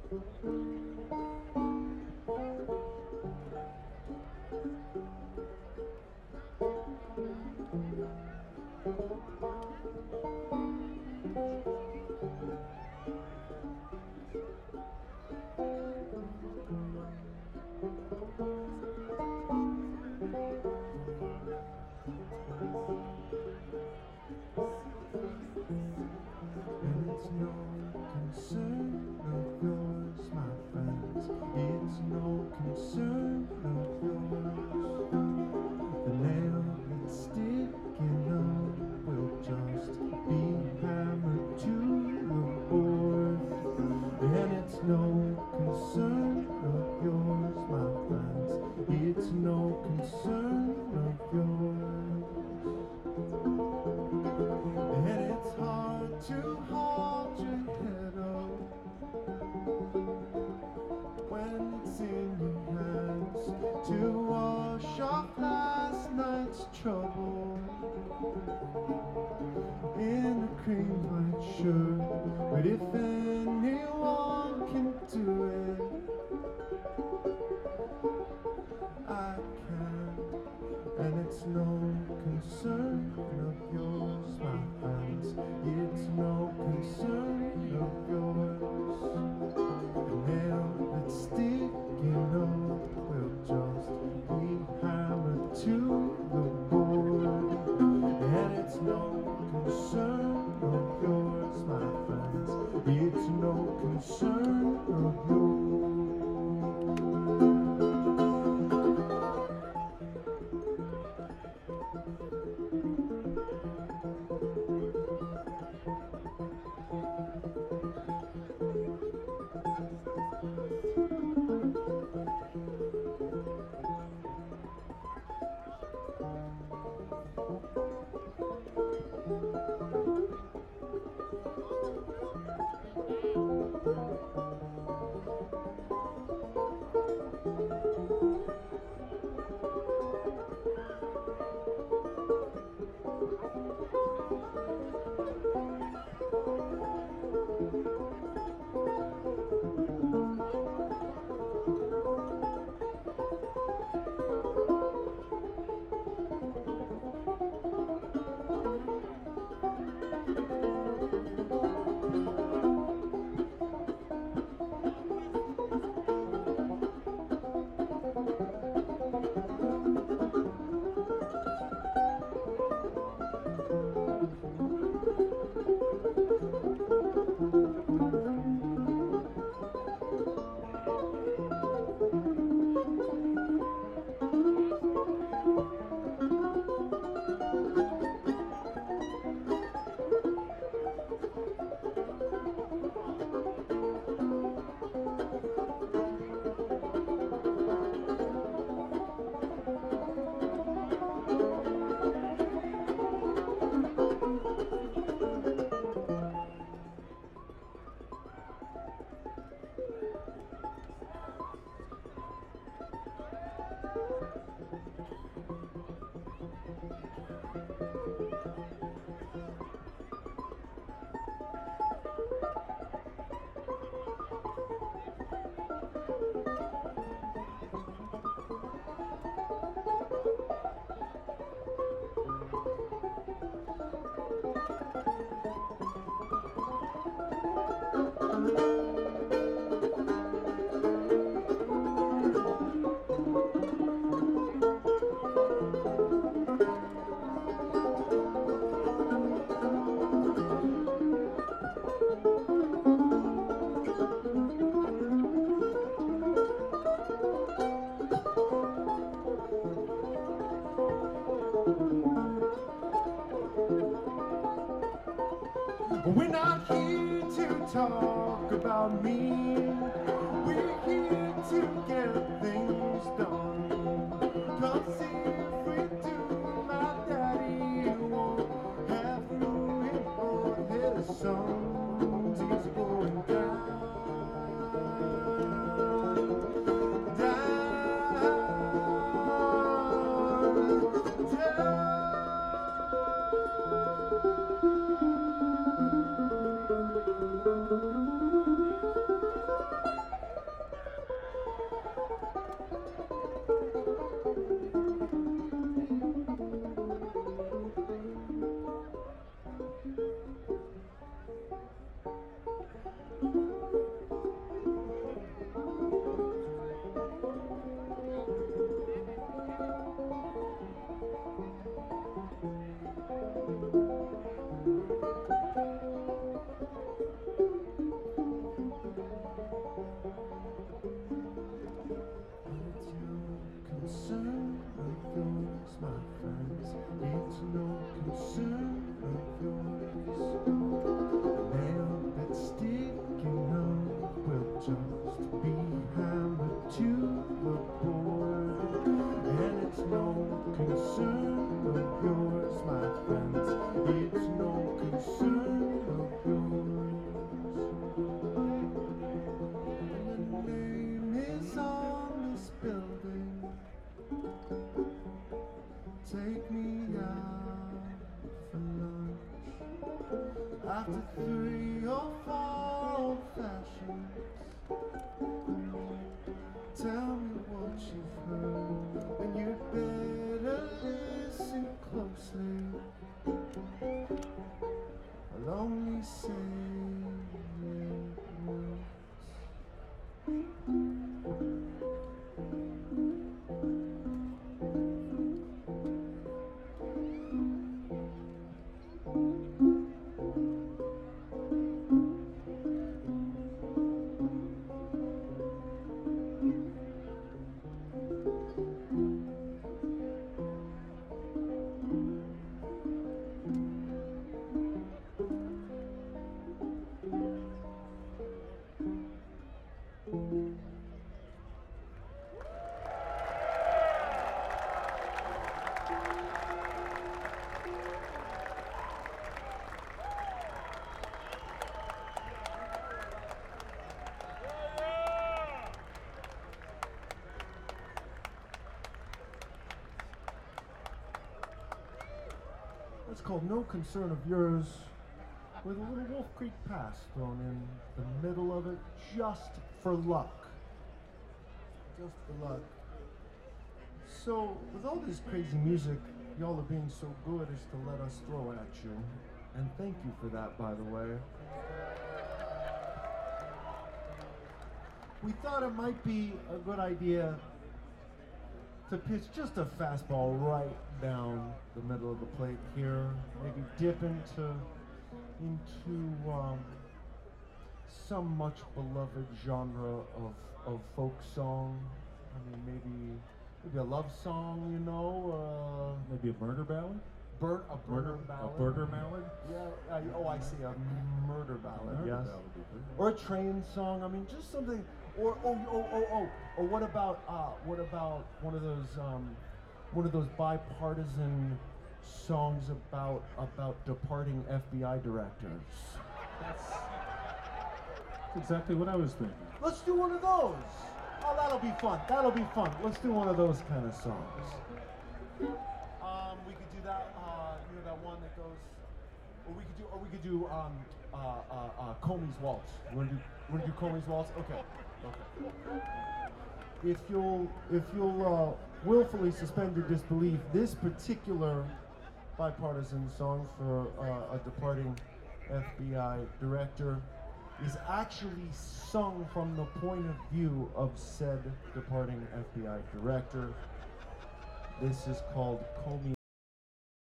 We're not here to talk about me. We're here to get things done. 'Cause if we do, my daddy won't have ruin or his sons. He's going down, down, down. passions. Tell me what you've heard, and you'd better listen closely. I'll only say it once. It's called No Concern of Yours, with a little Wolf Creek Pass thrown in the middle of it, just for luck. Just for luck. So, with all this crazy music, y'all are being so good as to let us throw at you. And thank you for that, by the way. We thought it might be a good idea to pitch just a fastball right down the middle of the plate here. Maybe dip into some much beloved genre of folk song. I mean, maybe a love song, you know. Maybe a murder ballad? A murder ballad. A murder ballad? Yeah. I see. A murder ballad. Murder Yes. ballad would be good. Or a train song. I mean, just something. Or what about one of those bipartisan songs about departing FBI directors? That's exactly what I was thinking. Let's do one of those. Oh, that'll be fun. That'll be fun. Let's do one of those kind of songs. We could do that. You know, that one that goes. Or we could do Comey's Waltz. You wanna do Comey's Waltz? Okay. If you'll willfully suspend your disbelief, this particular bipartisan song for a departing FBI director is actually sung from the point of view of said departing FBI director. This is called Comey